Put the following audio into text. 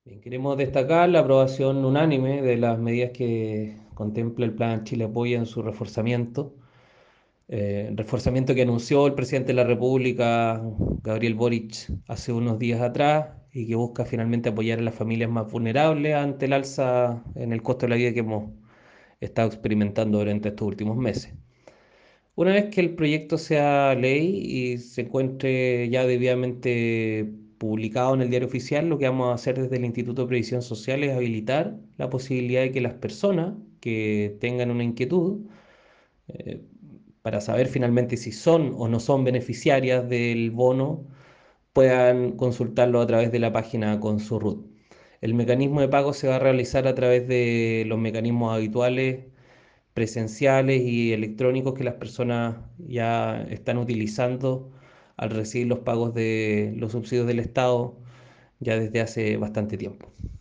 Bien, queremos destacar la aprobación unánime de las medidas que contempla el Plan Chile Apoya en su reforzamiento. Reforzamiento que anunció el presidente de la República, Gabriel Boric, hace unos días atrás y que busca finalmente apoyar a las familias más vulnerables ante el alza en el costo de la vida que hemos estado experimentando durante estos últimos meses. Una vez que el proyecto sea ley y se encuentre ya debidamente publicado en el diario oficial, lo que vamos a hacer desde el Instituto de Previsión Social es habilitar la posibilidad de que las personas que tengan una inquietud eh, para saber finalmente si son o no son beneficiarias del bono puedan consultarlo a través de la página Consurrut. El mecanismo de pago se va a realizar a través de los mecanismos habituales presenciales y electrónicos que las personas ya están utilizando al recibir los pagos de los subsidios del Estado ya desde hace bastante tiempo.